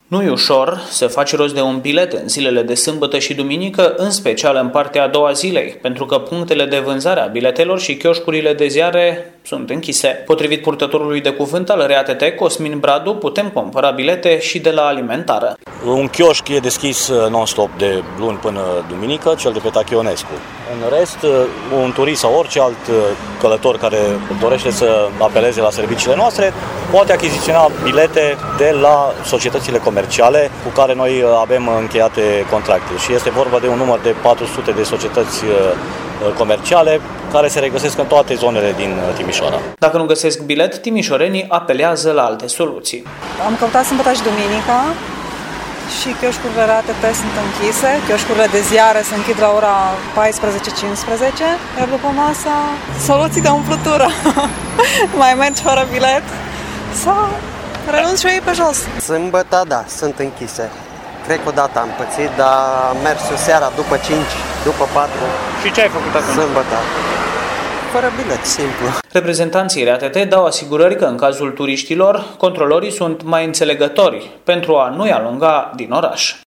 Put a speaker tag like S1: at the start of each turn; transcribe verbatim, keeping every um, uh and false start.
S1: Nu e ușor să faci rost de un bilet în zilele de sâmbătă și duminică, în special în partea a doua zilei, pentru că punctele de vânzare a biletelor și chioșcurile de ziare sunt închise. Potrivit purtătorului de cuvânt al R A T T, Cosmin Bradu, putem cumpăra bilete și de la alimentară.
S2: Un chioșc e deschis non-stop de luni până duminică, cel de pe Tachionescu. În rest, un turist sau orice alt călător care dorește să apeleze la serviciile noastre poate achiziționa bilete de la societățile comerciale cu care noi avem încheiate contracte. Și este vorba de un număr de patru sute de societăți comerciale care se regăsesc în toate zonele din Timișoara.
S1: Dacă nu găsesc bilet, timișorenii apelează la alte soluții.
S3: Am căutat sâmbătă și duminica și chioșcurile R A T T sunt închise, chioșcurile de ziare se închid la ora paisprezece cincisprezece, iar după masa soluții de umplutură. Mai mergi fără bilet sau renunți și o iei pe jos.
S4: Sâmbătă, da, sunt închise. Cred că odată am pățit, dar am mers seara după cinci, după patru.
S1: Și ce ai făcut atunci?
S4: Sâmbătă. Fără bilet, simplu.
S1: Reprezentanții R A T T dau asigurări că în cazul turiștilor, controlorii sunt mai înțelegători pentru a nu-i alunga din oraș.